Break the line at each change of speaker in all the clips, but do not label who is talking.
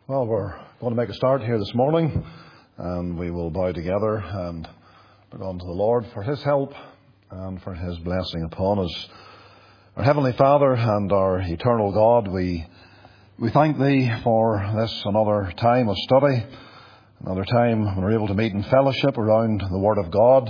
Well, we're going to make a start here this morning, and we will bow together and look unto the Lord for His help and for His blessing upon us. Our Heavenly Father and our eternal God, we thank Thee for this another time of study, another time when we're able to meet in fellowship around the Word of God,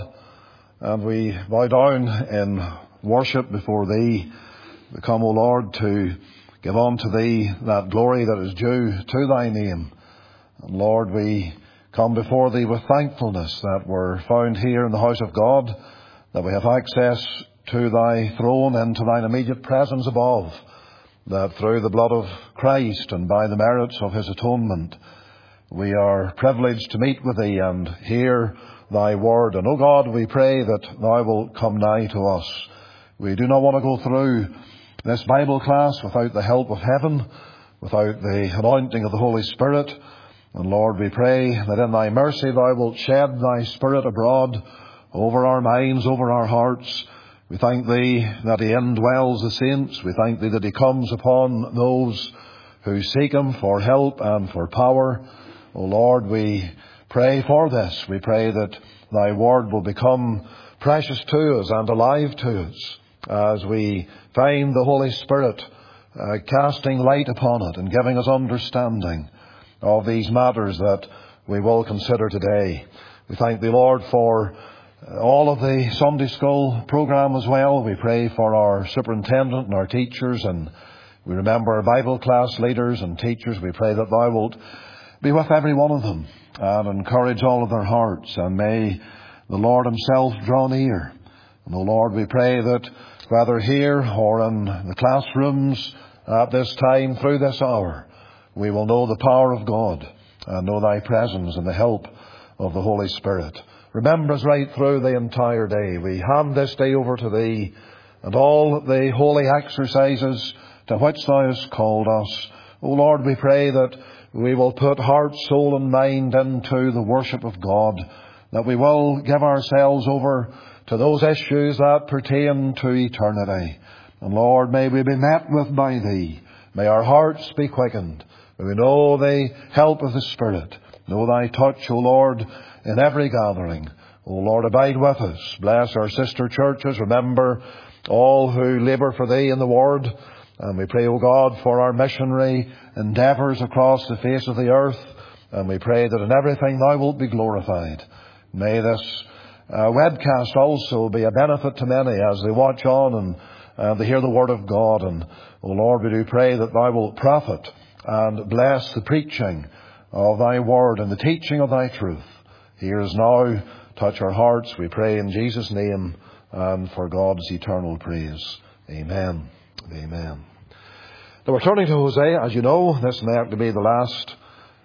and we bow down in worship before Thee. We come, O Lord, to give unto Thee that glory that is due to Thy name. And Lord, we come before Thee with thankfulness that we're found here in the house of God, that we have access to Thy throne and to Thine immediate presence above, that through the blood of Christ and by the merits of His atonement, we are privileged to meet with Thee and hear Thy word. And, O God, we pray that Thou wilt come nigh to us. We do not want to go through this Bible class without the help of heaven, without the anointing of the Holy Spirit. And Lord, we pray that in Thy mercy Thou wilt shed Thy Spirit abroad over our minds, over our hearts. We thank Thee that He indwells the saints. We thank Thee that He comes upon those who seek Him for help and for power. O Lord, we pray for this. We pray that Thy word will become precious to us and alive to us, as we find the Holy Spirit casting light upon it and giving us understanding of these matters that we will consider today. We thank Thee, Lord, for all of the Sunday school program as well. We pray for our superintendent and our teachers, and we remember our Bible class leaders and teachers. We pray that Thou wilt be with every one of them and encourage all of their hearts, and may the Lord Himself draw near. And, O Lord, we pray that whether here or in the classrooms at this time, through this hour, we will know the power of God and know Thy presence and the help of the Holy Spirit. Remember us right through the entire day. We hand this day over to Thee and all the holy exercises to which Thou hast called us. O Lord, we pray that we will put heart, soul and mind into the worship of God, that we will give ourselves over to those issues that pertain to eternity. And Lord, may we be met with by Thee. May our hearts be quickened. May we know the help of the Spirit. Know Thy touch, O Lord, in every gathering. O Lord, abide with us. Bless our sister churches. Remember all who labour for Thee in the Word. And we pray, O God, for our missionary endeavours across the face of the earth. And we pray that in everything Thou wilt be glorified. May this webcast also be a benefit to many as they watch on and they hear the Word of God. And, O Lord, we do pray that Thou wilt profit and bless the preaching of Thy Word and the teaching of Thy truth. Hear us now. Touch our hearts, we pray in Jesus' name and for God's eternal praise. Amen. Amen. Now we're turning to Hosea. As you know, this may have to be the last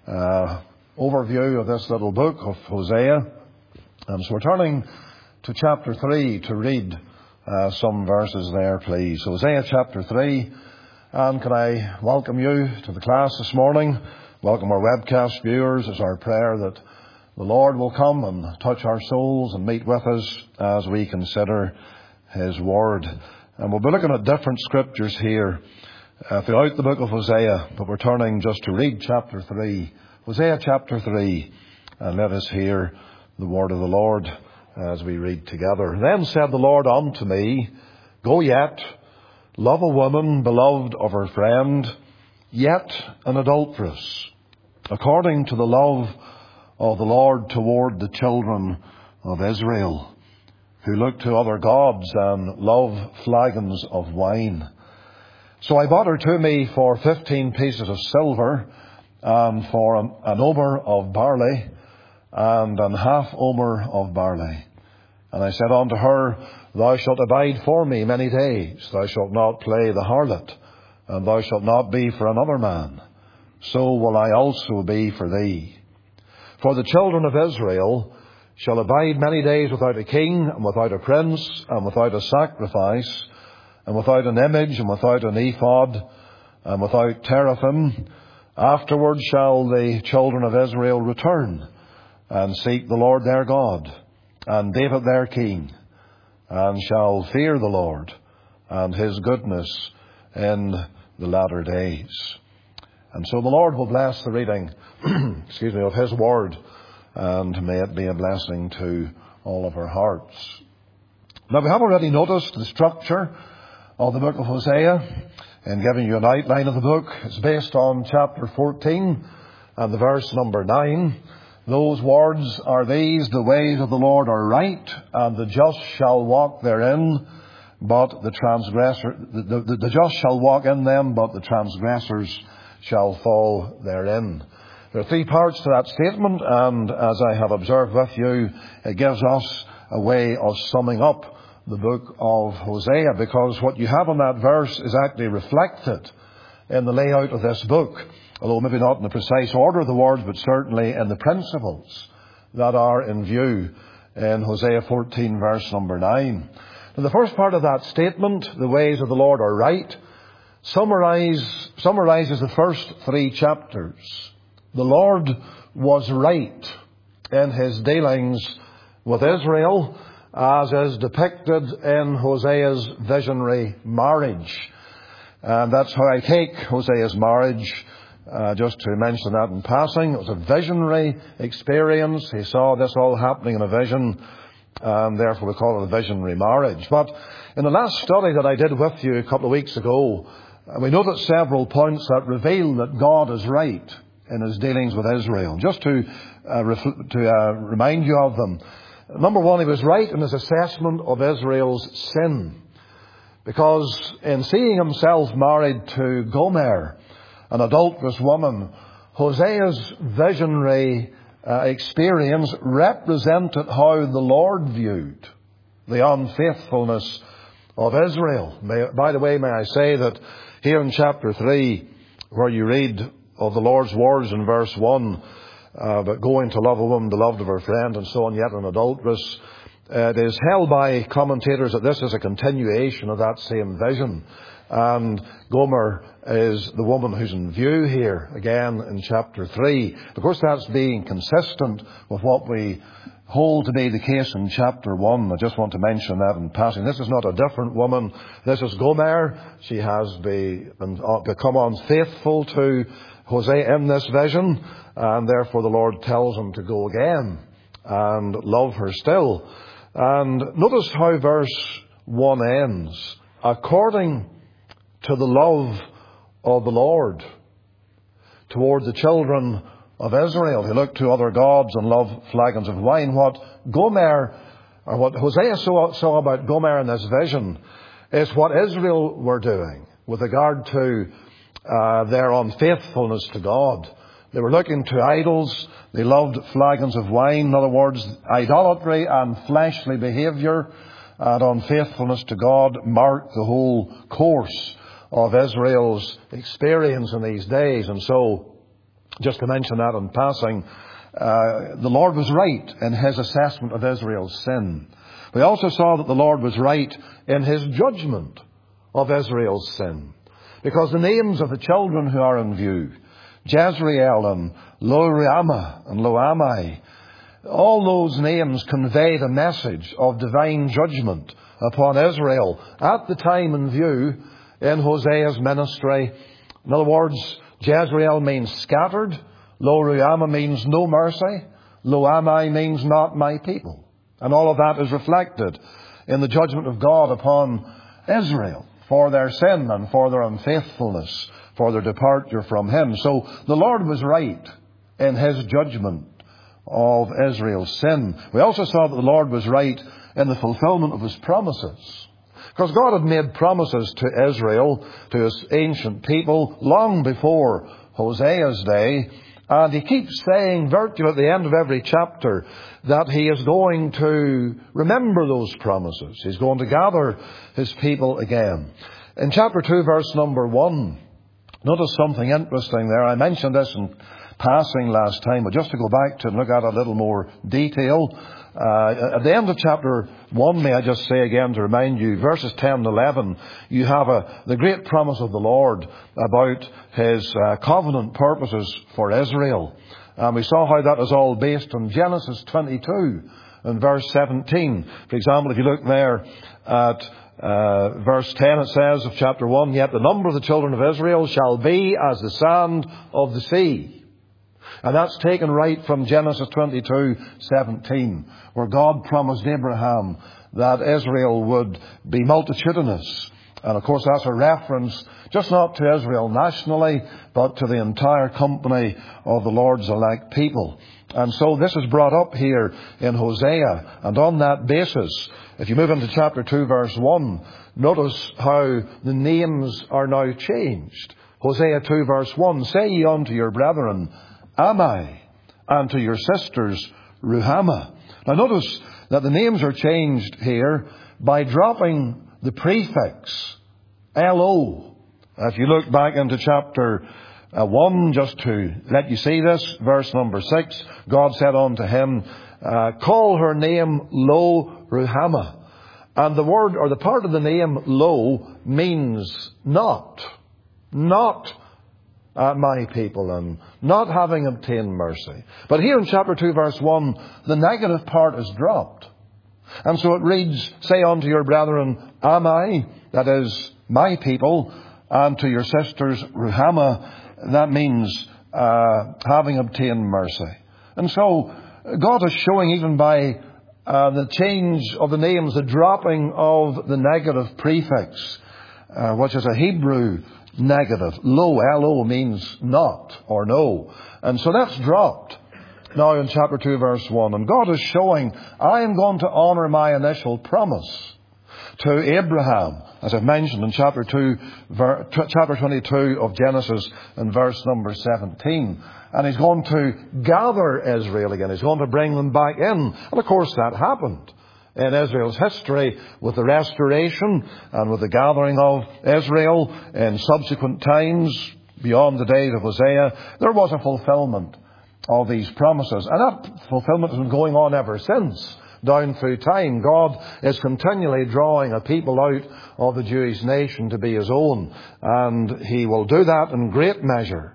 overview of this little book of Hosea. So we're turning to chapter 3 to read some verses there, please. Hosea chapter 3. And can I welcome you to the class this morning? Welcome our webcast viewers. It's our prayer that the Lord will come and touch our souls and meet with us as we consider His Word. And we'll be looking at different scriptures here throughout the book of Hosea, but we're turning just to read chapter 3. Hosea chapter 3. And let us hear the word of the Lord as we read together. Then said the Lord unto me, Go yet, love a woman beloved of her friend, yet an adulteress, according to the love of the Lord toward the children of Israel, who look to other gods and love flagons of wine. So I bought her to me for 15 pieces of silver, and for an omer of barley, and an half omer of barley. And I said unto her, Thou shalt abide for me many days. Thou shalt not play the harlot, and thou shalt not be for another man. So will I also be for thee. For the children of Israel shall abide many days without a king, and without a prince, and without a sacrifice, and without an image, and without an ephod, and without teraphim. Afterward shall the children of Israel return, and seek the Lord their God, and David their king, and shall fear the Lord, and His goodness in the latter days. And so the Lord will bless the reading of His Word, and may it be a blessing to all of our hearts. Now, we have already noticed the structure of the book of Hosea in giving you an outline of the book. It's based on chapter 14 and the verse number 9. Those words are these: the ways of the Lord are right, and the just shall walk therein, but the just shall walk in them, but the transgressors shall fall therein. There are three parts to that statement, and as I have observed with you, it gives us a way of summing up the book of Hosea, because what you have in that verse is actually reflected in the layout of this book, although maybe not in the precise order of the words, but certainly in the principles that are in view in Hosea 14 verse number 9. Now, the first part of that statement, the ways of the Lord are right, summarizes the first three chapters. The Lord was right in His dealings with Israel, as is depicted in Hosea's visionary marriage. And that's how I take Hosea's marriage, just to mention that in passing. It was a visionary experience. He saw this all happening in a vision, and therefore we call it a visionary marriage. But in the last study that I did with you a couple of weeks ago, we noticed several points that reveal that God is right in His dealings with Israel. Just to remind you of them. Number one, He was right in His assessment of Israel's sin, because in seeing himself married to Gomer, an adulterous woman, Hosea's visionary experience represented how the Lord viewed the unfaithfulness of Israel. By the way, may I say that here in chapter 3, where you read of the Lord's words in verse 1, about going to love a woman beloved of her friend and so on, yet an adulteress, it is held by commentators that this is a continuation of that same vision. And Gomer is the woman who's in view here, again in chapter 3. Of course, that's being consistent with what we hold to be the case in chapter 1. I just want to mention that in passing. This is not a different woman. This is Gomer. She has become unfaithful to Hosea in this vision, and therefore the Lord tells him to go again and love her still. And notice how verse 1 ends. According to the love of the Lord toward the children of Israel, who look to other gods and love flagons of wine. What Hosea saw about Gomer in this vision is what Israel were doing with regard to their unfaithfulness to God. They were looking to idols. They loved flagons of wine. In other words, idolatry and fleshly behaviour and unfaithfulness to God marked the whole course of Israel's experience in these days. And so, just to mention that in passing, the Lord was right in His assessment of Israel's sin. We also saw that the Lord was right in His judgment of Israel's sin, because the names of the children who are in view, Jezreel and Lo-Ruhamah and Lo-Ammi, all those names convey the message of divine judgment upon Israel at the time in view in Hosea's ministry. In other words, Jezreel means scattered, Lo-Ruhamah means no mercy, Lo-Ammi means not my people. And all of that is reflected in the judgment of God upon Israel for their sin and for their unfaithfulness, for their departure from Him. So the Lord was right in His judgment of Israel's sin. We also saw that the Lord was right in the fulfillment of His promises. Because God had made promises to Israel, to His ancient people, long before Hosea's day. And He keeps saying virtually at the end of every chapter that He is going to remember those promises. He's going to gather His people again. In chapter 2, verse number 1, notice something interesting there. I mentioned this in passing last time, but just to go back to look at a little more detail. At the end of chapter 1, may I just say again to remind you, verses 10 and 11, you have the great promise of the Lord about His covenant purposes for Israel. And we saw how that is all based on Genesis 22 and verse 17. For example, if you look there at verse 10 it says of chapter 1, "Yet the number of the children of Israel shall be as the sand of the sea." And that's taken right from Genesis 22:17, where God promised Abraham that Israel would be multitudinous. And of course that's a reference just not to Israel nationally, but to the entire company of the Lord's elect people. And so this is brought up here in Hosea. And on that basis, if you move into chapter 2 verse 1, notice how the names are now changed. Hosea 2 verse 1, "Say ye unto your brethren, Ammi, and to your sisters, Ruhamah." Now notice that the names are changed here by dropping the prefix Lo. If you look back into chapter 1, just to let you see this, verse number 6, God said unto him, "Call her name Lo Ruhamah." And the word, or the part of the name Lo, means not my people, and not having obtained mercy. But here in chapter 2 verse 1, the negative part is dropped. And so it reads, "Say unto your brethren, Ammi," that is, my people, "and to your sisters, Ruhamah," that means having obtained mercy. And so God is showing, even by the change of the names, the dropping of the negative prefix, which is a Hebrew negative. Lo, Lo, means not or no. And so that's dropped now in chapter 2 verse 1. And God is showing, I am going to honour my initial promise to Abraham, as I've mentioned in chapter 22 of Genesis and verse number 17. And He's going to gather Israel again. He's going to bring them back in. And of course that happened in Israel's history with the restoration and with the gathering of Israel in subsequent times beyond the days of Hosea. There was a fulfillment of these promises. And that fulfillment has been going on ever since, down through time. God is continually drawing a people out of the Jewish nation to be His own. And He will do that in great measure.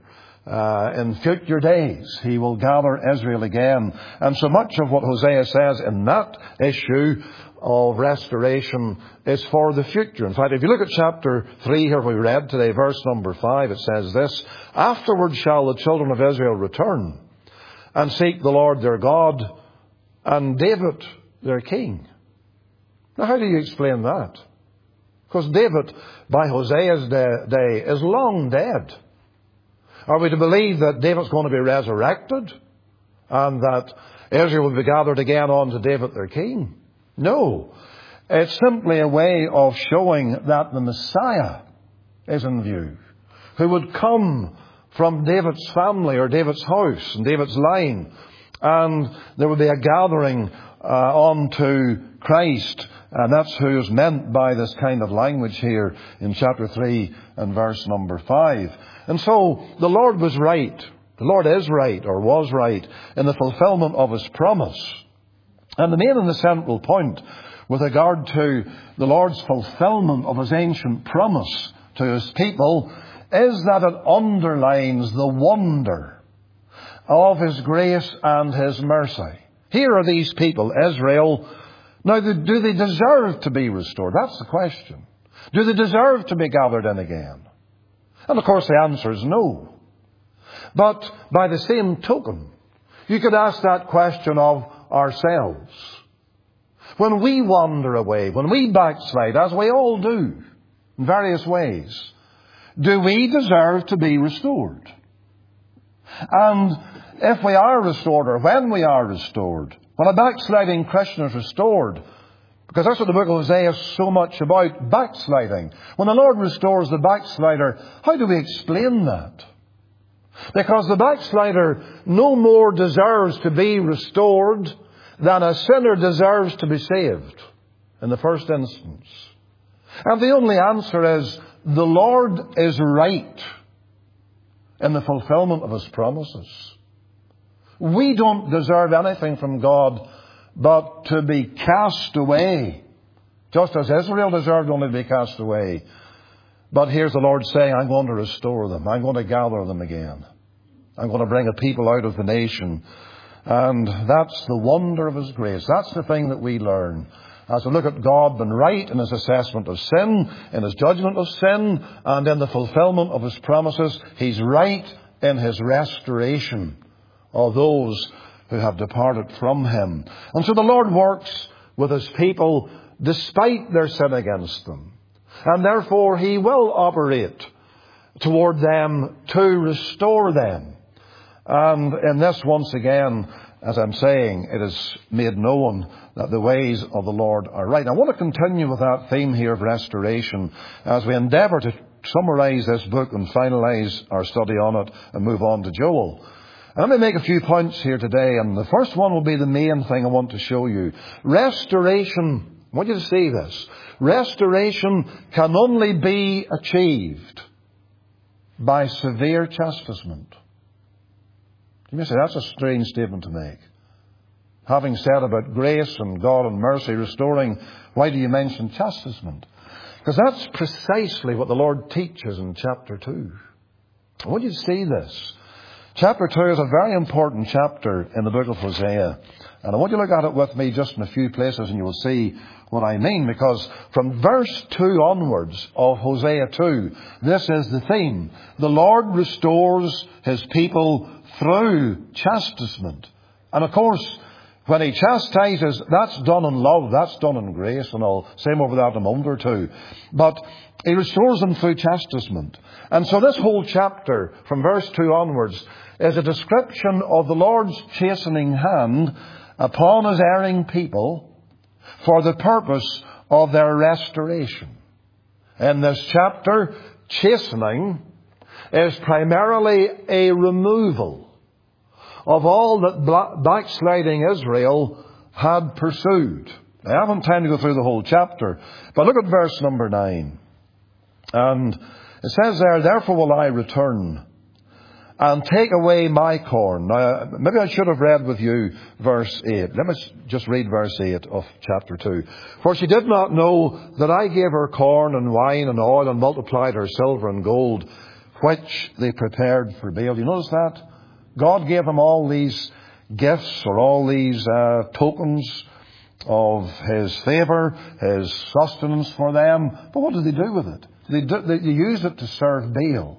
In future days, He will gather Israel again. And so much of what Hosea says in that issue of restoration is for the future. In fact, if you look at chapter 3 here we read today, verse number 5, it says this, "Afterward shall the children of Israel return and seek the Lord their God and David their king." Now how do you explain that? Because David, by Hosea's day, is long dead. Are we to believe that David's going to be resurrected and that Israel will be gathered again unto David their king? No. It's simply a way of showing that the Messiah is in view, who would come from David's family or David's house and David's line. And there would be a gathering unto Christ. And that's who is meant by this kind of language here in chapter 3 and verse number 5. And so the Lord was right. The Lord is right, or was right, in the fulfillment of His promise. And the main and the central point with regard to the Lord's fulfillment of His ancient promise to His people is that it underlines the wonder of His grace and His mercy. Here are these people, Israel. Now, do they deserve to be restored? That's the question. Do they deserve to be gathered in again? And of course the answer is no. But by the same token, you could ask that question of ourselves. When we wander away, when we backslide, as we all do, in various ways, do we deserve to be restored? And if we are restored, or when we are restored, when a backsliding Christian is restored, because that's what the book of Hosea is so much about, backsliding. When the Lord restores the backslider, how do we explain that? Because the backslider no more deserves to be restored than a sinner deserves to be saved in the first instance. And the only answer is, the Lord is right in the fulfillment of His promises. We don't deserve anything from God but to be cast away, just as Israel deserved only to be cast away. But here's the Lord saying, I'm going to restore them. I'm going to gather them again. I'm going to bring a people out of the nation. And that's the wonder of His grace. That's the thing that we learn. as we look at God being right in his assessment of sin, in his judgment of sin, and in the fulfillment of his promises, he's right in his restoration of those who have departed from him. And so the Lord works with his people despite their sin against them. And therefore he will operate toward them to restore them. And in this, once again, as I'm saying, it is made known that the ways of the Lord are right. I want to continue with that theme here of restoration as we endeavour to summarise this book and finalise our study on it and move on to Joel. Let me make a few points here today, and the first one will be the main thing I want to show you. Restoration, I want you to see this. Restoration can only be achieved by severe chastisement. You may say, that's a strange statement to make. Having said about grace and God and mercy restoring, why do you mention chastisement? Because that's precisely what the Lord teaches in chapter 2. I want you to see this. Chapter 2 is a very important chapter in the book of Hosea. And I want you to look at it with me just in a few places and you will see what I mean. Because from verse 2 onwards of Hosea 2, this is the theme. The Lord restores his people through chastisement. And of course, when he chastises, that's done in love, that's done in grace, and I'll say more about that in a moment or two. But he restores them through chastisement. And so this whole chapter, from verse 2 onwards, is a description of the Lord's chastening hand upon his erring people for the purpose of their restoration. In this chapter, chastening is primarily a removal of all that backsliding Israel had pursued. I haven't time to go through the whole chapter, but look at verse number 9. And it says there, therefore will I return and take away my corn. Now, maybe I should have read with you verse 8. Let me just read verse 8 of chapter 2. For she did not know that I gave her corn and wine and oil and multiplied her silver and gold, which they prepared for Baal. You notice that? God gave them all these gifts or all these tokens of his favour, his sustenance for them. But what did they do with it? They used it to serve Baal.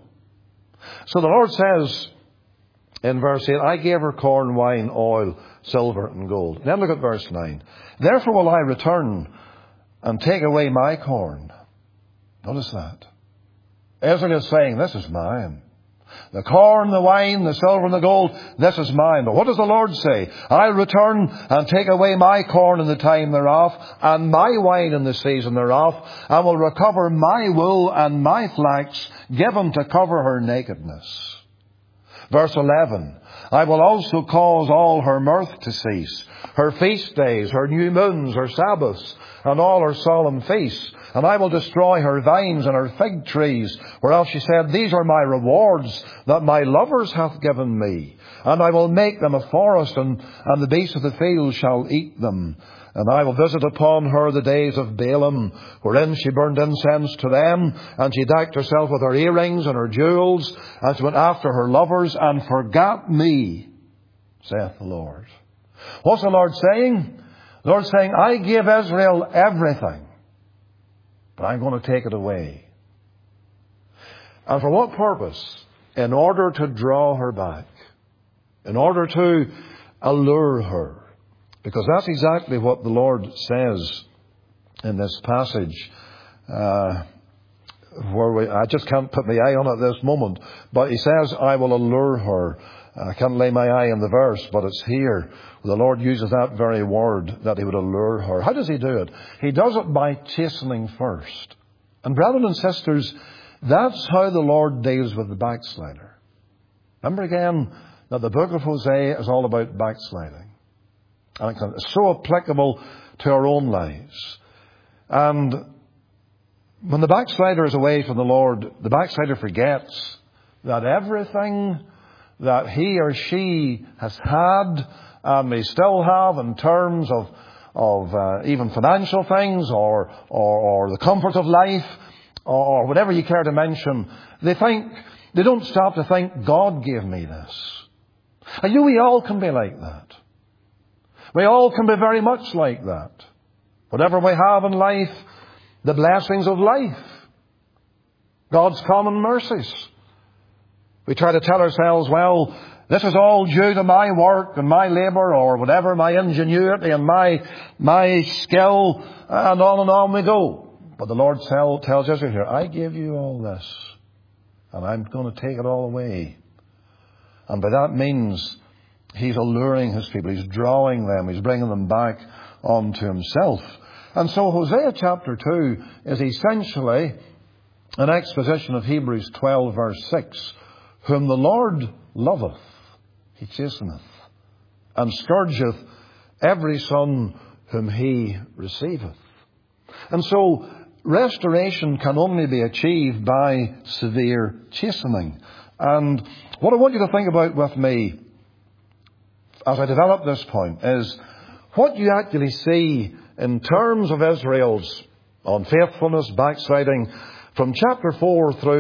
So the Lord says in verse 8, I gave her corn, wine, oil, silver and gold. Then look at verse 9. Therefore will I return and take away my corn. Notice that. Israel is saying, this is mine. The corn, the wine, the silver and the gold, this is mine. But what does the Lord say? I'll return and take away my corn in the time thereof, and my wine in the season thereof, and will recover my wool and my flax, given to cover her nakedness. Verse 11, I will also cause all her mirth to cease, her feast days, her new moons, her Sabbaths, and all her solemn feasts. And I will destroy her vines and her fig trees, whereas she said, these are my rewards that my lovers hath given me. And I will make them a forest, and the beasts of the field shall eat them. And I will visit upon her the days of Balaam, wherein she burned incense to them, and she decked herself with her earrings and her jewels, and she went after her lovers, and forgot me, saith the Lord. What's the Lord saying? The Lord's saying, I gave Israel everything, but I'm going to take it away. And for what purpose? In order to draw her back. In order to allure her. Because that's exactly what the Lord says in this passage. I just can't put my eye on it at this moment. But he says, I will allure her. I can't lay my eye on the verse, but it's here. The Lord uses that very word, that he would allure her. How does he do it? He does it by chastening first. And brothers and sisters, that's how the Lord deals with the backslider. Remember again that the book of Hosea is all about backsliding. And it's so applicable to our own lives. And when the backslider is away from the Lord, the backslider forgets that everything that he or she has had and may still have in terms of even financial things or the comfort of life or whatever you care to mention, they don't stop to think, God gave me this. And we all can be like that. We all can be very much like that. Whatever we have in life, the blessings of life, God's common mercies. We try to tell ourselves, well, this is all due to my work and my labour or whatever, my ingenuity and my skill, and on we go. But the Lord tells Israel here, I gave you all this, and I'm going to take it all away. And by that means, He's alluring His people. He's drawing them. He's bringing them back onto Himself. And so Hosea chapter 2 is essentially an exposition of Hebrews 12 verse 6. Whom the Lord loveth, He chasteneth, and scourgeth every son whom He receiveth. And so restoration can only be achieved by severe chastening. And what I want you to think about with me as I develop this point is what you actually see in terms of Israel's unfaithfulness, backsliding, from chapter 4 through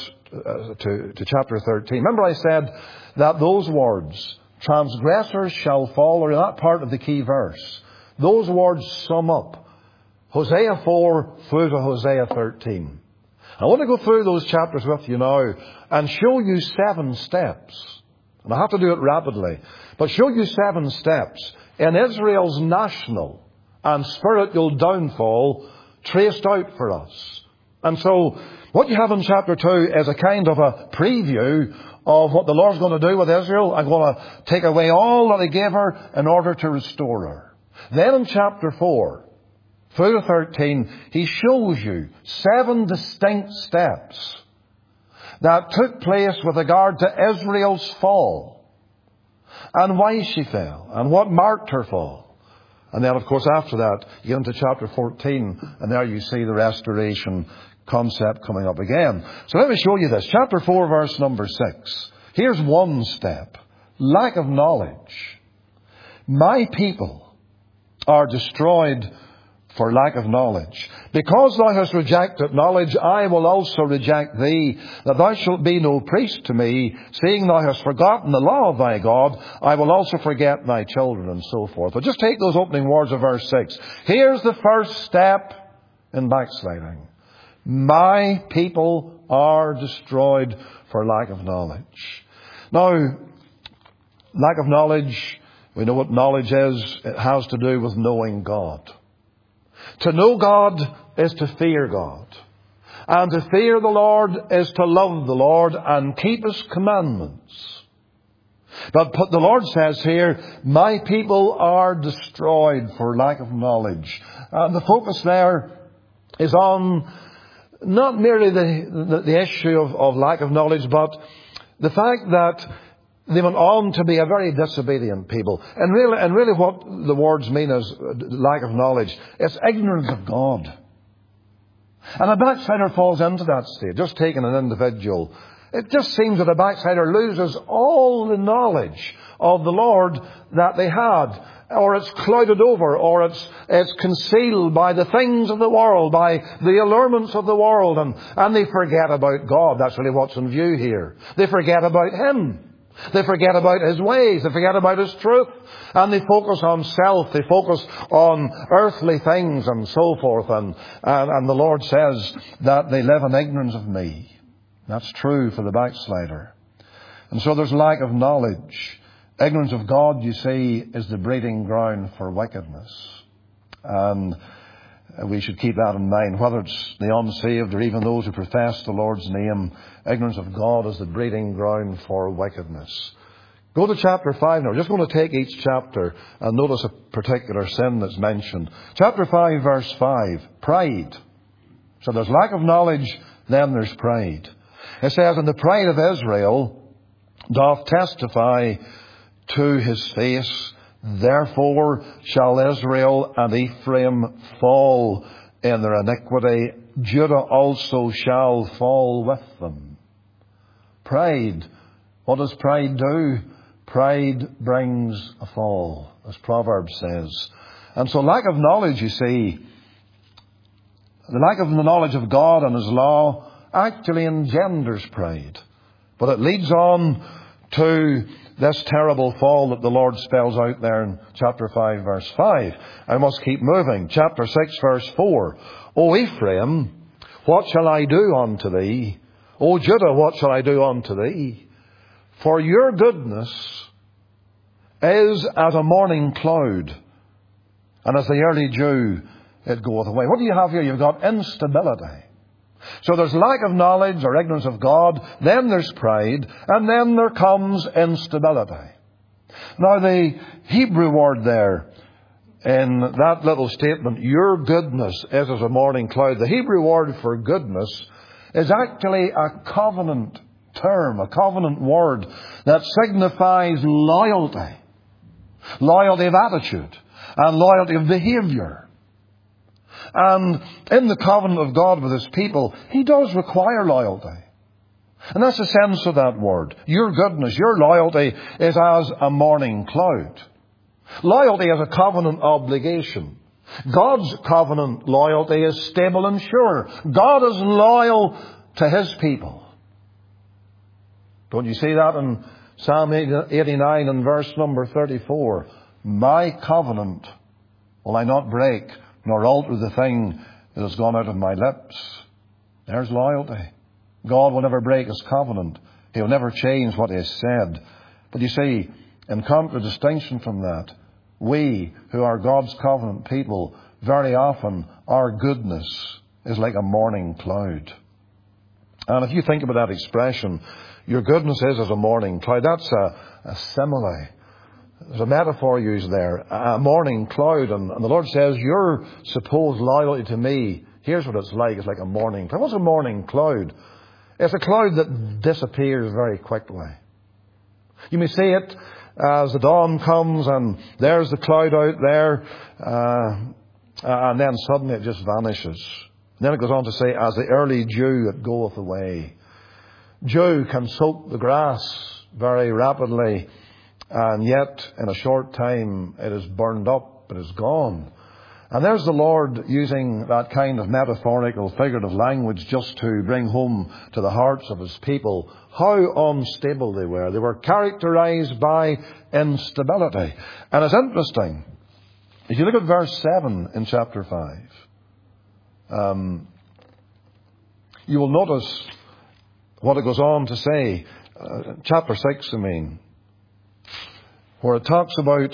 to chapter 13. Remember I said that those words, transgressors shall fall, are in that part of the key verse. Those words sum up Hosea 4 through to Hosea 13. I want to go through those chapters with you now and show you 7 steps. And I have to do it rapidly. But show you 7 steps in Israel's national and spiritual downfall traced out for us. And so what you have in chapter 2 is a kind of a preview of what the Lord's going to do with Israel. I'm going to take away all that He gave her in order to restore her. Then in chapter 4 through to 13, He shows you 7 distinct steps that took place with regard to Israel's fall and why she fell and what marked her fall. And then, of course, after that, you get into chapter 14, and there you see the restoration concept coming up again. So let me show you this. Chapter 4, verse number 6. Here's one step. Lack of knowledge. My people are destroyed for lack of knowledge. Because thou hast rejected knowledge, I will also reject thee, that thou shalt be no priest to me. Seeing thou hast forgotten the law of thy God, I will also forget thy children, and so forth. But just take those opening words of verse 6. Here's the first step in backsliding. My people are destroyed for lack of knowledge. Now, lack of knowledge, we know what knowledge is. It has to do with knowing God. To know God is to fear God. And to fear the Lord is to love the Lord and keep His commandments. But the Lord says here, my people are destroyed for lack of knowledge. And the focus there is on not merely the issue of lack of knowledge, but the fact that they went on to be a very disobedient people. And really what the words mean is lack of knowledge. It's ignorance of God. And a backslider falls into that state. Just taking an individual, it just seems that a backslider loses all the knowledge of the Lord that they had. Or it's clouded over, or it's concealed by the things of the world, by the allurements of the world, and they forget about God. That's really what's in view here. They forget about Him. They forget about His ways. They forget about His truth. And they focus on self. They focus on earthly things and so forth. And the Lord says that they live in ignorance of me. That's true for the backslider. And so there's lack of knowledge. Ignorance of God, you see, is the breeding ground for wickedness. And we should keep that in mind. Whether it's the unsaved or even those who profess the Lord's name, ignorance of God is the breeding ground for wickedness. Go to chapter 5 now. We're just going to take each chapter and notice a particular sin that's mentioned. Chapter 5, verse 5. Pride. So there's lack of knowledge, then there's pride. It says, and the pride of Israel doth testify to his face. Therefore shall Israel and Ephraim fall in their iniquity. Judah also shall fall with them. Pride. What does pride do? Pride brings a fall, as Proverbs says. And so lack of knowledge, you see, the lack of the knowledge of God and His law actually engenders pride. But it leads on to this terrible fall that the Lord spells out there in chapter 5, verse 5. I must keep moving. Chapter 6, verse 4. O Ephraim, what shall I do unto thee? O Judah, what shall I do unto thee? For your goodness is as a morning cloud, and as the early dew, it goeth away. What do you have here? You've got instability. So there's lack of knowledge or ignorance of God, then there's pride, and then there comes instability. Now the Hebrew word there, in that little statement, your goodness is as a morning cloud. The Hebrew word for goodness is actually a covenant term, a covenant word that signifies loyalty. Loyalty of attitude and loyalty of behaviour. And in the covenant of God with His people, He does require loyalty. And that's the sense of that word. Your goodness, your loyalty is as a morning cloud. Loyalty is a covenant obligation. God's covenant loyalty is stable and sure. God is loyal to His people. Don't you see that in Psalm 89 and verse number 34? My covenant will I not break, nor alter the thing that has gone out of my lips. There's loyalty. God will never break His covenant. He'll never change what He has said. But you see, in contradistinction from that, we who are God's covenant people, very often our goodness is like a morning cloud. And if you think about that expression, your goodness is as a morning cloud, that's a simile. There's a metaphor used there, a morning cloud. And the Lord says, your supposed loyalty to me, here's what it's like. It's like a morning cloud. What's a morning cloud? It's a cloud that disappears very quickly. You may see it as the dawn comes and there's the cloud out there, and then suddenly it just vanishes. And then it goes on to say, as the early dew it goeth away. Dew can soak the grass very rapidly, and yet in a short time it is burned up, it is gone. And there's the Lord using that kind of metaphorical, figurative language just to bring home to the hearts of His people how unstable they were. They were characterized by instability. And it's interesting, if you look at verse 7 in chapter 5, you will notice what it goes on to say, chapter 6, where it talks about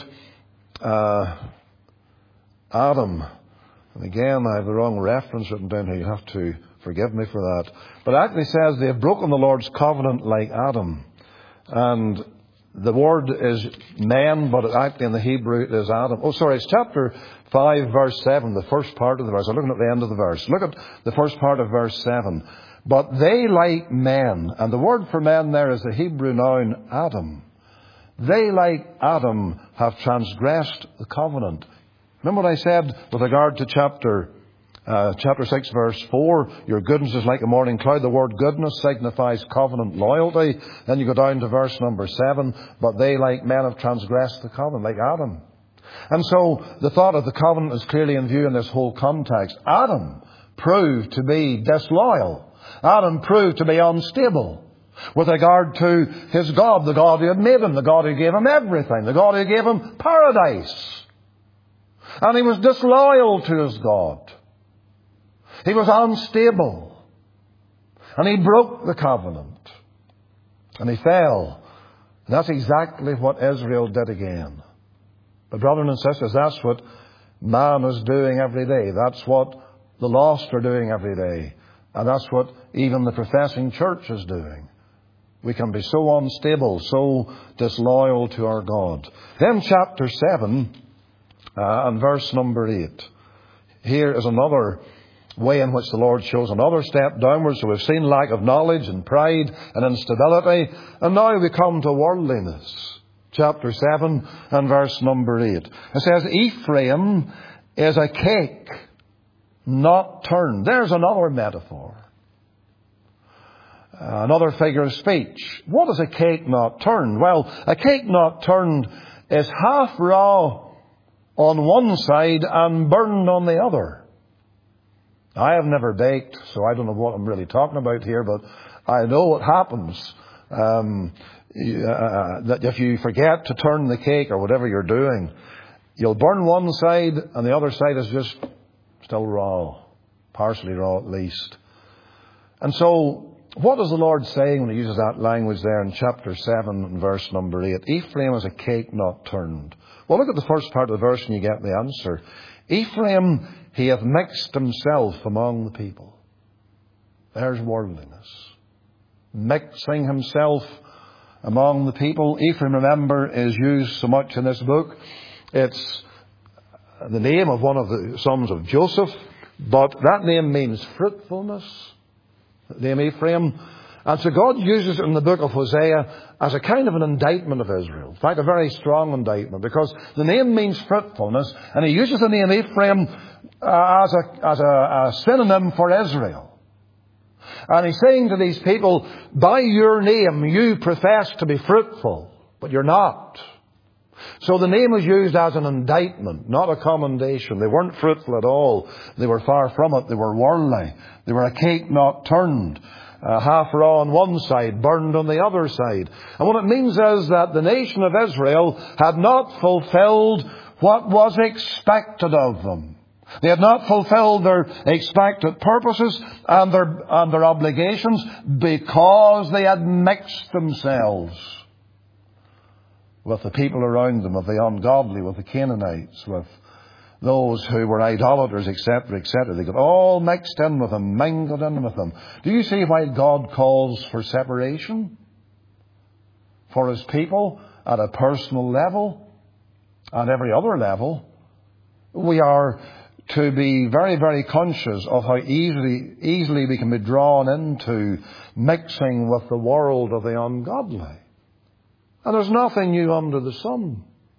Adam. And again, I have the wrong reference written down here. You have to forgive me for that. But it actually says they have broken the Lord's covenant like Adam. And the word is men, but actually in the Hebrew it is Adam. Oh, sorry, it's chapter 5, verse 7, the first part of the verse. I'm looking at the end of the verse. Look at the first part of verse 7. But they like men, and the word for men there is the Hebrew noun Adam. They like Adam have transgressed the covenant. Remember what I said with regard to chapter 6, verse 4? Your goodness is like a morning cloud. The word goodness signifies covenant loyalty. Then you go down to verse number 7. But they, like men, have transgressed the covenant, like Adam. And so the thought of the covenant is clearly in view in this whole context. Adam proved to be disloyal. Adam proved to be unstable with regard to his God, the God who had made him, the God who gave him everything, the God who gave him paradise. And he was disloyal to his God. He was unstable. And he broke the covenant. And he fell. And that's exactly what Israel did again. But brothers and sisters, that's what man is doing every day. That's what the lost are doing every day. And that's what even the professing church is doing. We can be so unstable, so disloyal to our God. Then chapter 7 and verse number 8. Here is another way in which the Lord shows another step downwards. So we've seen lack of knowledge and pride and instability. And now we come to worldliness. Chapter 7 and verse number 8. It says, Ephraim is a cake not turned. There's another metaphor. Another figure of speech. What is a cake not turned? Well, a cake not turned is half raw on one side and burned on the other. I have never baked, so I don't know what I'm really talking about here, but I know what happens That if you forget to turn the cake or whatever you're doing, you'll burn one side and the other side is just still raw, partially raw at least. And so, what is the Lord saying when He uses that language there in chapter 7 and verse number 8? Ephraim is a cake not turned. Well, look at the first part of the verse and you get the answer. Ephraim, he hath mixed himself among the people. There's worldliness. Mixing himself among the people. Ephraim, remember, is used so much in this book. It's the name of one of the sons of Joseph, but that name means fruitfulness. The name Ephraim. And so God uses it in the book of Hosea as a kind of an indictment of Israel. In fact, a very strong indictment, because the name means fruitfulness, and He uses the name Ephraim as a synonym for Israel. And He's saying to these people, by your name you profess to be fruitful, but you're not. So the name was used as an indictment, not a commendation. They weren't fruitful at all. They were far from it. They were worldly. They were a cake not turned. Half raw on one side, burned on the other side. And what it means is that the nation of Israel had not fulfilled what was expected of them. They had not fulfilled their expected purposes and their obligations because they had mixed themselves with the people around them, with the ungodly, with the Canaanites, with those who were idolaters, etc., etc. They got all mixed in with them, mingled in with them. Do you see why God calls for separation for His people at a personal level and every other level? We are to be very, very conscious of how easily we can be drawn into mixing with the world of the ungodly. And there's nothing new under the sun,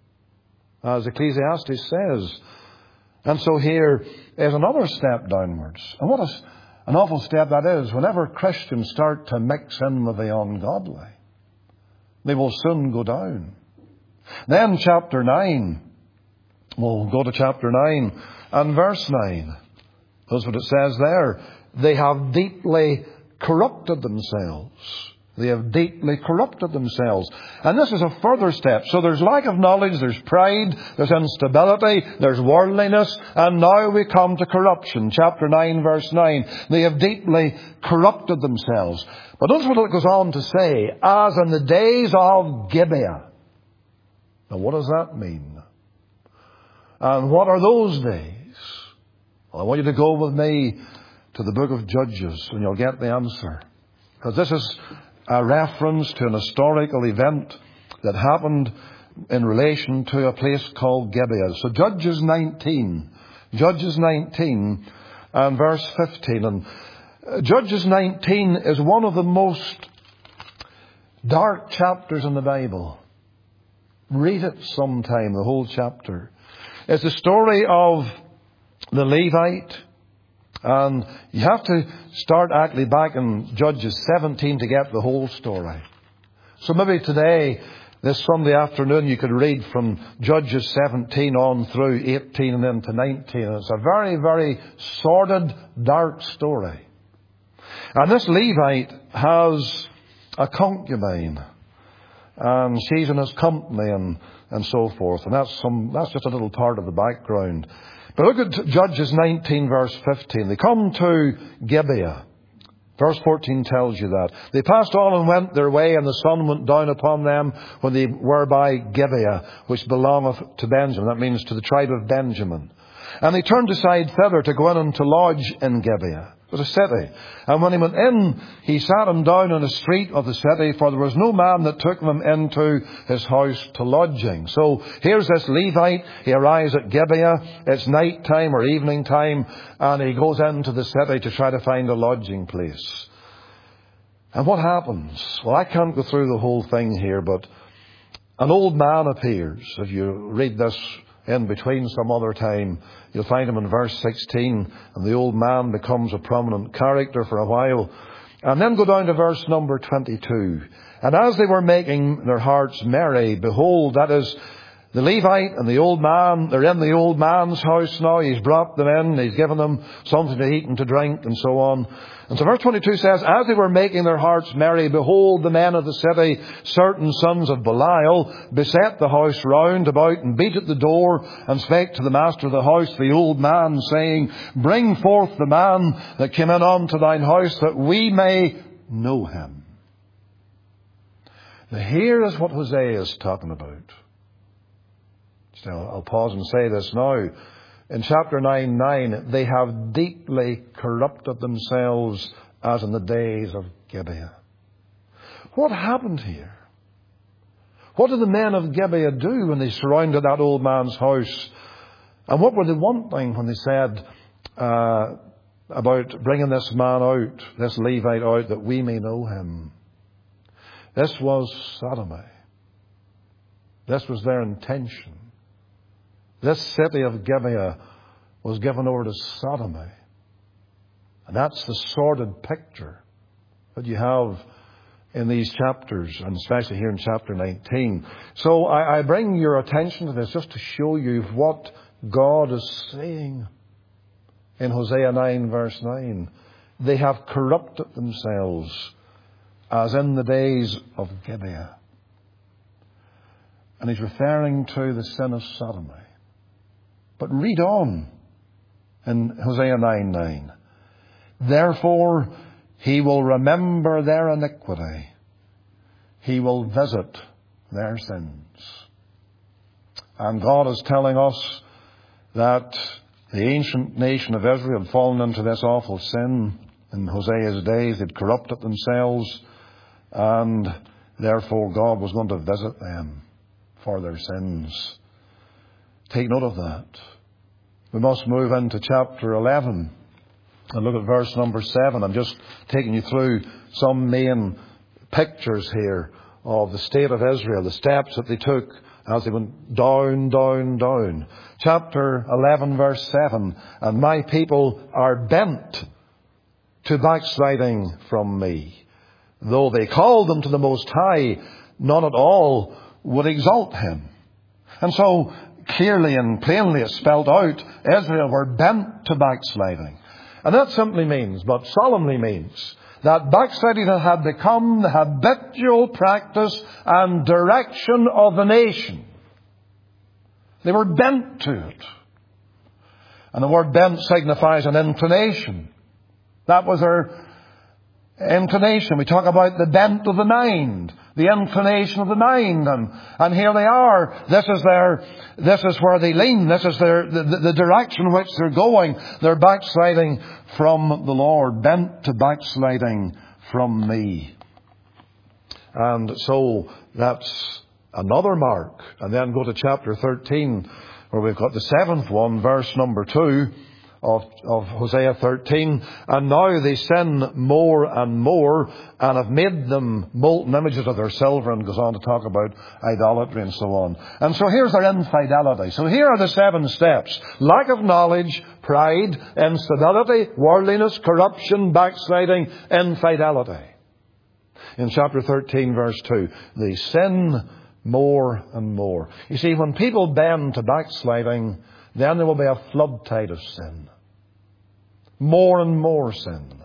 as Ecclesiastes says. And so here is another step downwards. And what an awful step that is. Whenever Christians start to mix in with the ungodly, they will soon go down. Then chapter 9. We'll go to chapter 9 and verse 9. That's what it says there. They have deeply corrupted themselves. They have deeply corrupted themselves. And this is a further step. So there's lack of knowledge, there's pride, there's instability, there's worldliness, and now we come to corruption. Chapter 9, verse 9. They have deeply corrupted themselves. But notice what it goes on to say, as in the days of Gibeah. Now what does that mean? And what are those days? Well, I want you to go with me to the book of Judges, and you'll get the answer. Because this is a reference to an historical event that happened in relation to a place called Gibeah. So Judges 19 and verse 15. And Judges 19 is one of the most dark chapters in the Bible. Read it sometime, the whole chapter. It's the story of the Levite. And you have to start actually back in Judges 17 to get the whole story. So maybe today, this Sunday afternoon, you could read from Judges 17 on through 18 and then to 19. And it's a very, very sordid, dark story. And this Levite has a concubine. And she's in his company and so forth. And that's just a little part of the background. But look at Judges 19 verse 15. They come to Gibeah. Verse 14 tells you that. They passed on and went their way, and the sun went down upon them when they were by Gibeah, which belongeth to Benjamin. That means to the tribe of Benjamin. And they turned aside thither to go in and to lodge in Gibeah. It was a city. And when he went in, he sat him down in the street of the city, for there was no man that took him into his house to lodging. So here's this Levite. He arrives at Gibeah. It's night time or evening time, and he goes into the city to try to find a lodging place. And what happens? Well, I can't go through the whole thing here, but an old man appears. If you read this in between some other time, you'll find him in verse 16, and the old man becomes a prominent character for a while. And then go down to verse number 22. And as they were making their hearts merry, behold, that is, The Levite and the old man, they're in the old man's house now. He's brought them in. He's given them something to eat and to drink and so on. And so verse 22 says, as they were making their hearts merry, behold, the men of the city, certain sons of Belial, beset the house round about and beat at the door and spake to the master of the house, the old man, saying, bring forth the man that came in unto thine house, that we may know him. Now here is what Hosea is talking about. I'll pause and say this now. In chapter 9:9, they have deeply corrupted themselves as in the days of Gibeah. What happened here? What did the men of Gibeah do when they surrounded that old man's house? And what were they wanting when they said about bringing this man out, this Levite out, that we may know him? This was sodomy. This was their intention. This city of Gibeah was given over to sodomy. And that's the sordid picture that you have in these chapters, and especially here in chapter 19. So I bring your attention to this just to show you what God is saying in Hosea 9 verse 9. They have corrupted themselves as in the days of Gibeah. And he's referring to the sin of sodomy. But read on in Hosea 9:9. Therefore he will remember their iniquity. He will visit their sins. And God is telling us that the ancient nation of Israel had fallen into this awful sin in Hosea's days. They'd corrupted themselves, and therefore God was going to visit them for their sins. Take note of that. We must move into chapter 11 and look at verse number 7. I'm just taking you through some main pictures here of the state of Israel, the steps that they took as they went down, down, down. Chapter 11 verse 7. And my people are bent to backsliding from me. Though they called them to the Most High, none at all would exalt him. And so clearly and plainly it's spelled out, Israel were bent to backsliding. And that simply means, but solemnly means, that backsliding had become the habitual practice and direction of the nation. They were bent to it. And the word bent signifies an inclination. That was their inclination. We talk about the bent of the mind, the inclination of the mind, and here they are. This is where they lean. This is the direction in which they're going. They're backsliding from the Lord, bent to backsliding from me. And so that's another mark. And then go to chapter 13, where we've got the 7th one, verse number 2. Of Hosea 13. And now they sin more and more, and have made them molten images of their silver, and goes on to talk about idolatry and so on. And so here's their infidelity. So here are the 7 steps. Lack of knowledge, pride, instability, worldliness, corruption, backsliding, infidelity. In chapter 13 verse 2, they sin more and more. You see, when people bend to backsliding, then there will be a flood tide of sin. More and more sin.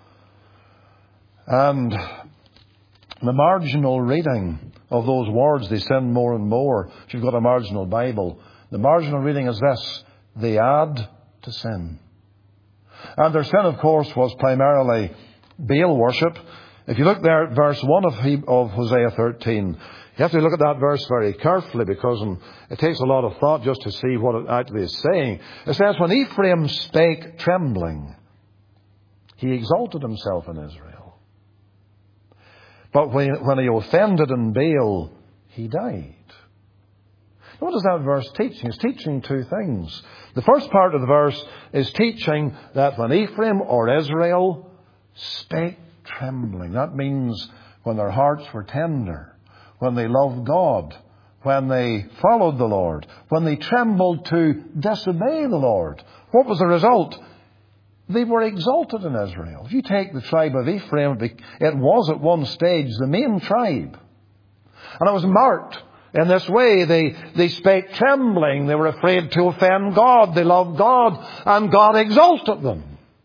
And the marginal reading of those words, they sin more and more, if you've got a marginal Bible, the marginal reading is this: they add to sin. And their sin, of course, was primarily Baal worship. If you look there at verse 1 of Hosea 13, you have to look at that verse very carefully, because it takes a lot of thought just to see what it actually is saying. It says, when Ephraim spake trembling, he exalted himself in Israel. But when he offended in Baal, he died. What is that verse teaching? It's teaching 2 things. The first part of the verse is teaching that when Ephraim or Israel spake trembling, that means when their hearts were tender, when they loved God, when they followed the Lord, when they trembled to disobey the Lord. What was the result? They were exalted in Israel. If you take the tribe of Ephraim, it was at one stage the main tribe. And it was marked In this way, they spake trembling. They were afraid to offend God. They loved God, and God exalted them.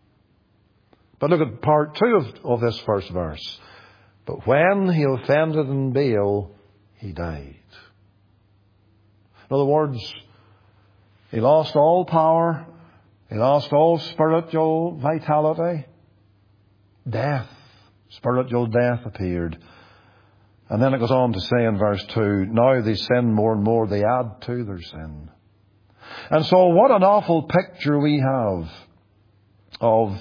But look at part 2 of this first verse. But when he offended in Baal, he died. In other words, he lost all power. He lost all spiritual vitality. Death, spiritual death appeared. And then it goes on to say in verse 2, now they sin more and more, they add to their sin. And so what an awful picture we have of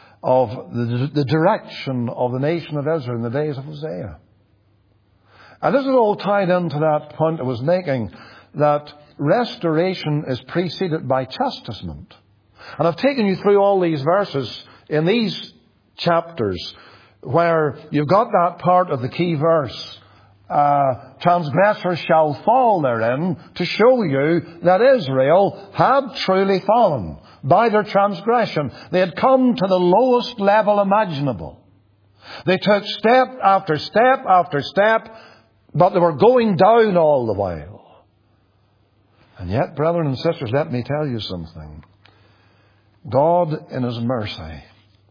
the direction of the nation of Israel in the days of Hosea. And this is all tied into that point I was making, that restoration is preceded by chastisement. And I've taken you through all these verses in these chapters where you've got that part of the key verse, transgressors shall fall therein, to show you that Israel had truly fallen by their transgression. They had come to the lowest level imaginable. They took step after step after step, but they were going down all the while. And yet, brethren and sisters, let me tell you something. God, in His mercy,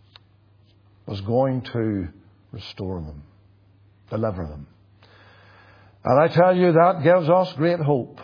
was going to restore them, deliver them. And I tell you, that gives us great hope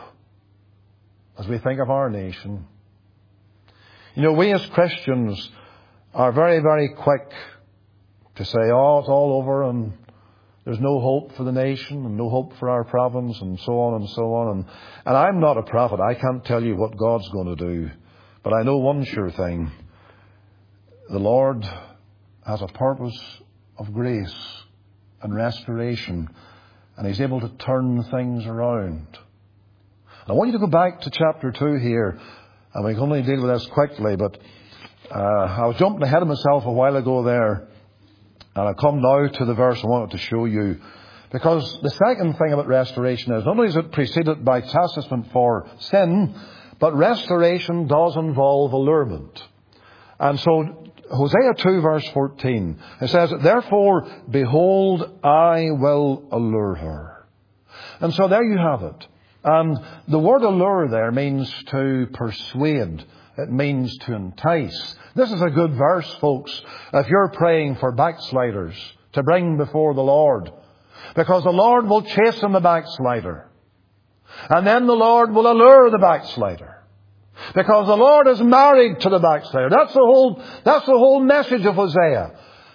as we think of our nation. You know, we as Christians are very, very quick to say, oh, it's all over and there's no hope for the nation and no hope for our province and so on and so on. And I'm not a prophet. I can't tell you what God's going to do. But I know one sure thing. The Lord has a purpose of grace and restoration, and He's able to turn things around. I want you to go back to chapter 2 here, and we can only deal with this quickly, but I was jumping ahead of myself a while ago there, and I come now to the verse I wanted to show you, because the second thing about restoration is not only is it preceded by chastisement for sin, but restoration does involve allurement. And so Hosea 2 verse 14, it says, therefore, behold, I will allure her. And so there you have it. And the word allure there means to persuade. It means to entice. This is a good verse, folks, if you're praying for backsliders to bring before the Lord. Because the Lord will chasten the backslider. And then the Lord will allure the backslider. Because the Lord is married to the backslider. That's the whole message of Hosea.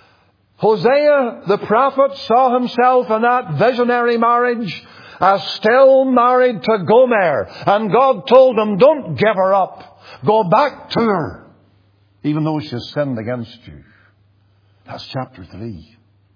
Hosea, the prophet, saw himself in that visionary marriage as still married to Gomer. And God told him, don't give her up. Go back to her, even though she has sinned against you. That's chapter 3.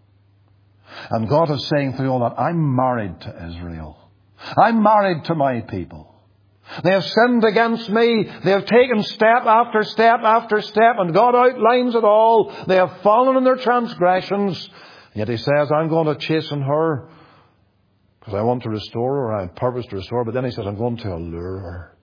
And God is saying through all that, I'm married to Israel. I'm married to my people. They have sinned against me. They have taken step after step after step, and God outlines it all. They have fallen in their transgressions. Yet He says, I'm going to chasten her because I want to restore her. I have purpose to restore her. But then He says, I'm going to allure her.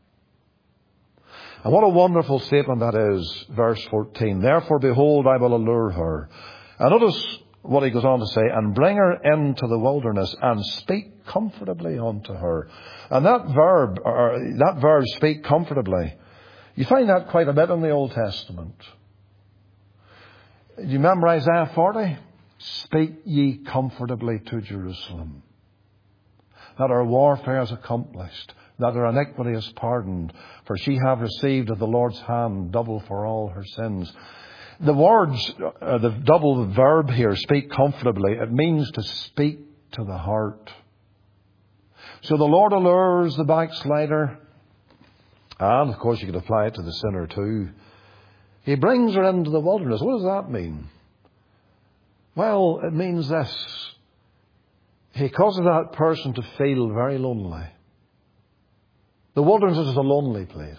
And what a wonderful statement that is. Verse 14. Therefore, behold, I will allure her. And notice what he goes on to say, and bring her into the wilderness and speak comfortably unto her. And that verb, speak comfortably, you find that quite a bit in the Old Testament. Do you remember Isaiah 40? Speak ye comfortably to Jerusalem, that her warfare is accomplished, that her iniquity is pardoned, for she hath received of the Lord's hand double for all her sins. The words, the double verb here, speak comfortably, it means to speak to the heart. So the Lord allures the backslider, and of course you could apply it to the sinner too. He brings her into the wilderness. What does that mean? Well, it means this. He causes that person to feel very lonely. The wilderness is a lonely place.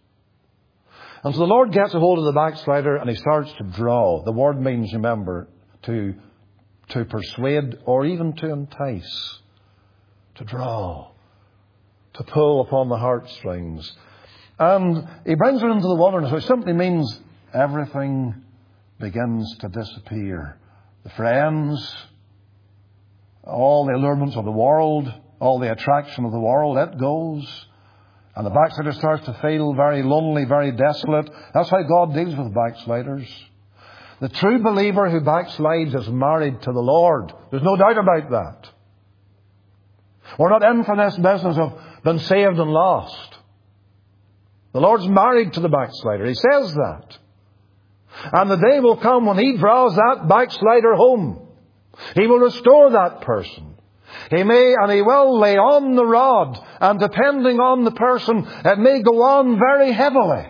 And so the Lord gets a hold of the backslider and He starts to draw. The word means, remember, to persuade or even to entice. To draw. To pull upon the heartstrings. And He brings her into the wilderness, which simply means everything begins to disappear. The friends, all the allurements of the world, all the attraction of the world, it goes. And the backslider starts to feel very lonely, very desolate. That's how God deals with backsliders. The true believer who backslides is married to the Lord. There's no doubt about that. We're not in for this business of being saved and lost. The Lord's married to the backslider. He says that. And the day will come when He draws that backslider home. He will restore that person. He may and He will lay on the rod, and depending on the person, it may go on very heavily.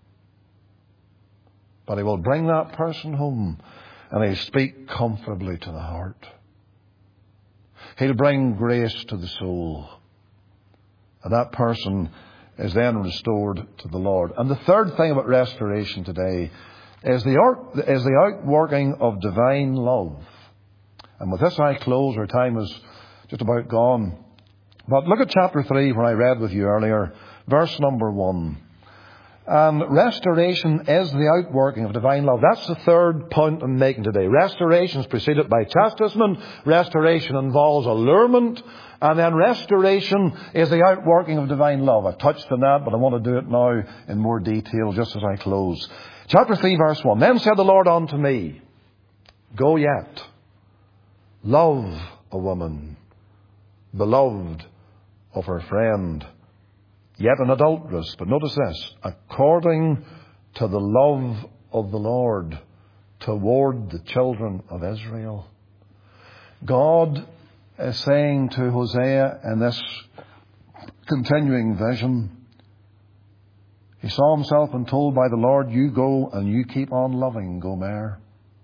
But He will bring that person home, and He'll speak comfortably to the heart. He'll bring grace to the soul. And that person is then restored to the Lord. And the third thing about restoration today is the outworking of divine love. And with this I close. Our time is just about gone. But look at chapter 3 where I read with you earlier. Verse number 1. And restoration is the outworking of divine love. That's the third point I'm making today. Restoration is preceded by chastisement. Restoration involves allurement. And then restoration is the outworking of divine love. I've touched on that, but I want to do it now in more detail just as I close. Chapter 3, verse 1. Then said the Lord unto me, Go yet, love a woman, beloved of her friend, yet an adulteress. But notice this, according to the love of the Lord toward the children of Israel. God is saying to Hosea in this continuing vision, he saw himself and told by the Lord, you go and you keep on loving Gomer.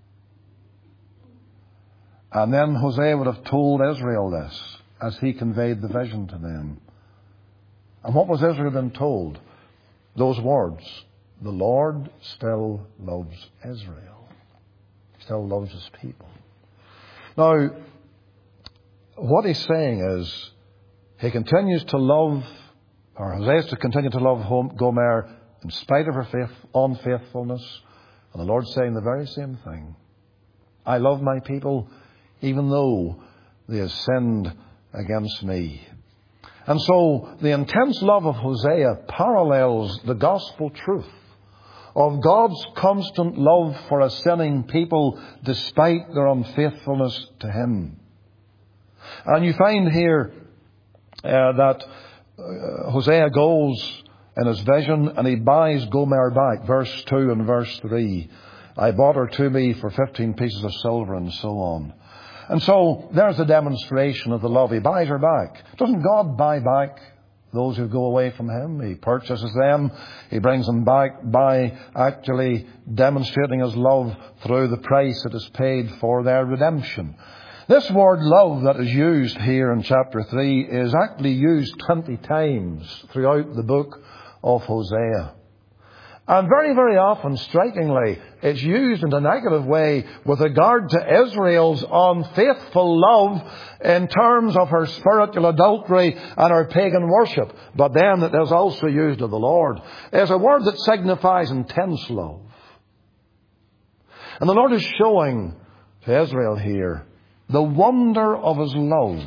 And then Hosea would have told Israel this as he conveyed the vision to them. And what was Israel then told? Those words, the Lord still loves Israel. He still loves His people. Now, what he's saying is, he continues to love, or Hosea is to continue to love Gomer in spite of her unfaithfulness. And the Lord's saying the very same thing. I love my people even though they have sinned against me. And so the intense love of Hosea parallels the gospel truth of God's constant love for a sinning people despite their unfaithfulness to Him. And you find here that Hosea goes in his vision and he buys Gomer back. Verse 2 and verse 3. I bought her to me for 15 pieces of silver and so on. And so there's a demonstration of the love. He buys her back. Doesn't God buy back those who go away from Him? He purchases them. He brings them back by actually demonstrating His love through the price that is paid for their redemption. This word love that is used here in chapter 3 is actually used 20 times throughout the book of Hosea. And very, very often, strikingly, it's used in a negative way with regard to Israel's unfaithful love in terms of her spiritual adultery and her pagan worship. But then it is also used of the Lord. It's a word that signifies intense love. And the Lord is showing to Israel here the wonder of His love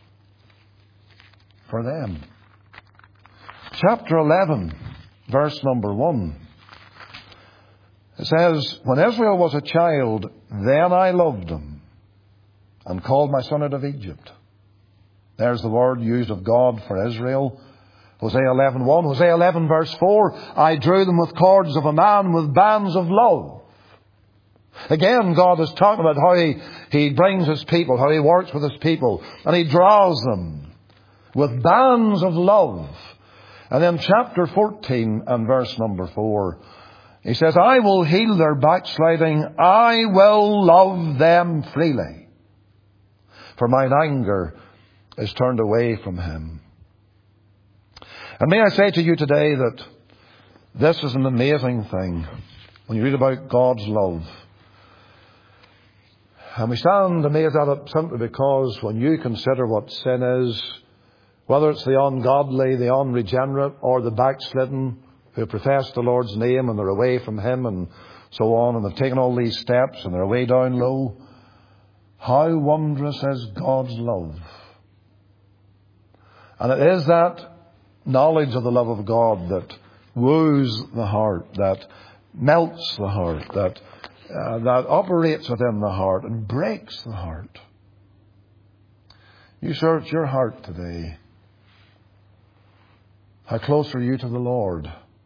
for them. Chapter 11, verse number 1. It says, When Israel was a child, then I loved him and called my son out of Egypt. There's the word used of God for Israel. Hosea 11:1. Hosea 11 verse 4. I drew them with cords of a man with bands of love. Again, God is talking about how He brings His people, how He works with His people, and He draws them with bands of love. And then chapter 14 and verse number 4, He says, I will heal their backsliding. I will love them freely. For mine anger is turned away from him. And may I say to you today that this is an amazing thing when you read about God's love. And we stand amazed at it simply because when you consider what sin is, whether it's the ungodly, the unregenerate, or the backslidden who profess the Lord's name and they're away from Him and so on, and they've taken all these steps and they're way down low, how wondrous is God's love. And it is that knowledge of the love of God that woos the heart, that melts the heart, that operates within the heart and breaks the heart. You search your heart today. How close are you to the Lord?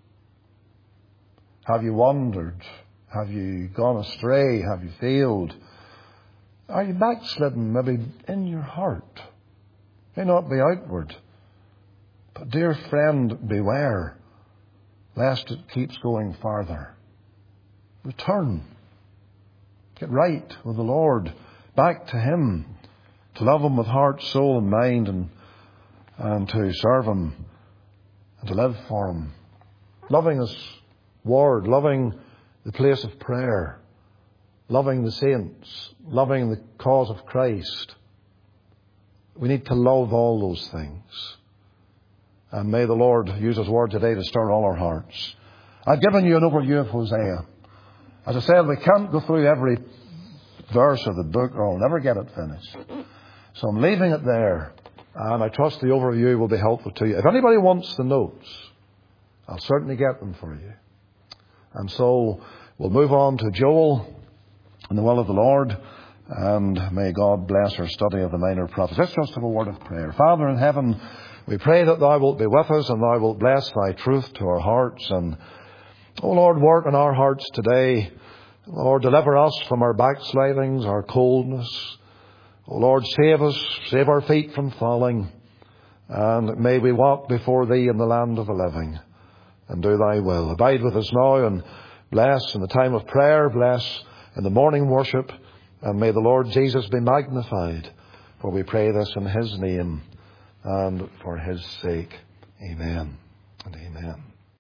Have you wandered? Have you gone astray? Have you failed? Are you backslidden maybe in your heart? May not be outward. But dear friend, beware, lest it keeps going farther. Return. Get right with the Lord. Back to Him. To love Him with heart, soul and mind, and to serve Him and to live for Him. Loving His Word, loving the place of prayer, loving the saints, loving the cause of Christ. We need to love all those things. And may the Lord use His Word today to stir all our hearts. I've given you an overview of Hosea. As I said, we can't go through every verse of the book or I'll never get it finished. So I'm leaving it there. And I trust the overview will be helpful to you. If anybody wants the notes, I'll certainly get them for you. And so we'll move on to Joel in the will of the Lord. And may God bless our study of the minor prophets. Let's just have a word of prayer. Father in heaven, we pray that Thou wilt be with us and Thou wilt bless Thy truth to our hearts. And, oh Lord, work in our hearts today. Lord, deliver us from our backslidings, our coldness. Oh Lord, save us, save our feet from falling. And may we walk before Thee in the land of the living and do Thy will. Abide with us now and bless in the time of prayer, bless in the morning worship. And may the Lord Jesus be magnified. For we pray this in His name and for His sake. Amen and amen.